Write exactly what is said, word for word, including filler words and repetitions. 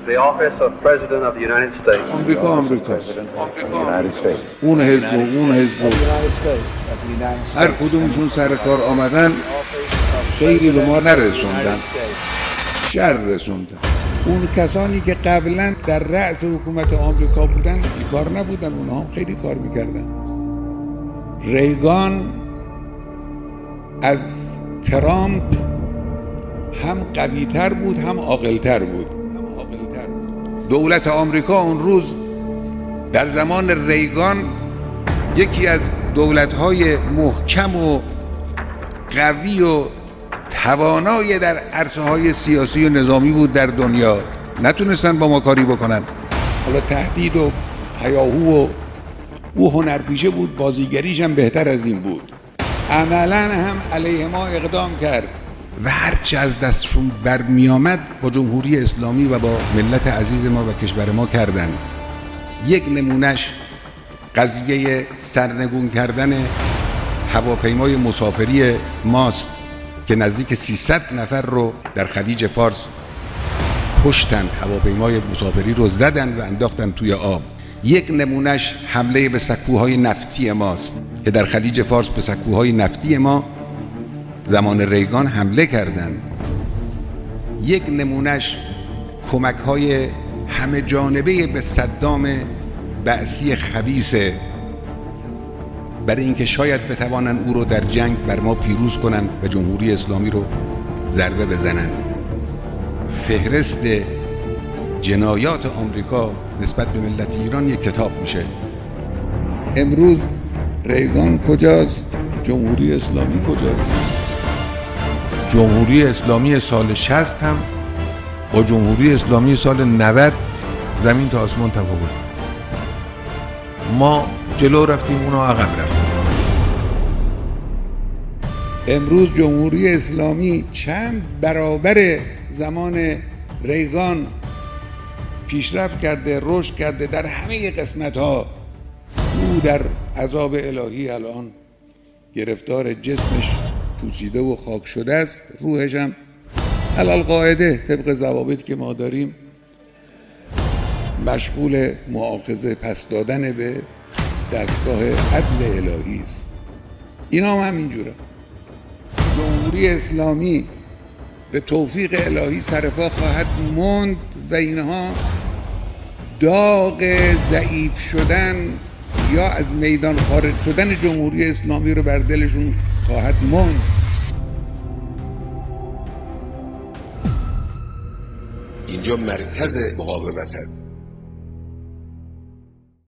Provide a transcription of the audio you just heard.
The office of President of the United States. آمریکا آمریکا اون حزب و اون حزب هر کدومشون سر کار آمدن خیلی به ما نرسوندن، شر رسوندن. اون کسانی که قبلا در رأس حکومت آمریکا بودن بیکار نبودن، اونها هم خیلی کار میکردن. ریگان از ترامپ هم قوی‌تر بود هم عاقل‌تر بود. دولت آمریکا اون روز در زمان ریگان یکی از دولت‌های محکم و قوی و توانای در عرصه‌های سیاسی و نظامی بود در دنیا. نتونستن با ما کاری بکنن. حالا تهدید و هیاهو و او هنرپیشه بود، بازیگریش هم بهتر از این بود. عملاً هم علیه ما اقدام کرد و هرچه از دستشون برمی آمد با جمهوری اسلامی و با ملت عزیز ما و کشور ما کردن. یک نمونش قضیه سرنگون کردن هواپیمای مسافری ماست که نزدیک سیصد نفر رو در خلیج فارس کشتن، هواپیمای مسافری رو زدن و انداختن توی آب. یک نمونش حمله به سکوهای نفتی ماست که در خلیج فارس به سکوهای نفتی ما زمان ریگان حمله کردند. یک نمونش کمک‌های همه جانبه به صدام بعثی خبیثه برای اینکه شاید بتوانند او رو در جنگ بر ما پیروز کنند و جمهوری اسلامی رو ضربه بزنند. فهرست جنایات آمریکا نسبت به ملت ایران یک کتاب میشه. امروز ریگان کجاست؟ جمهوری اسلامی کجاست؟ جمهوری اسلامی سال شصت هم با جمهوری اسلامی سال نود زمین تا آسمان تفاوت. ما جلو رفتیم، اونا عقب رفتیم. امروز جمهوری اسلامی چند برابر زمان ریگان پیشرفت کرده، رشد کرده در همه قسمت‌ها. او در عذاب الهی الان گرفتار، جسمش پوسیده و خاک شده است، روحش هم علل قاعده طبق ضوابطی که ما داریم مشغول مؤاخذه پس دادن به دستگاه عدل الهی است. اینا هم همینجوره. جمهوری اسلامی به توفیق الهی سرپا خواهد ماند و اینها داغ ضعیف شدن یا از میدان خارج شدن جمهوری اسلامی رو بر دلشون خواهد ماند. اینجا مرکز مقاومت است.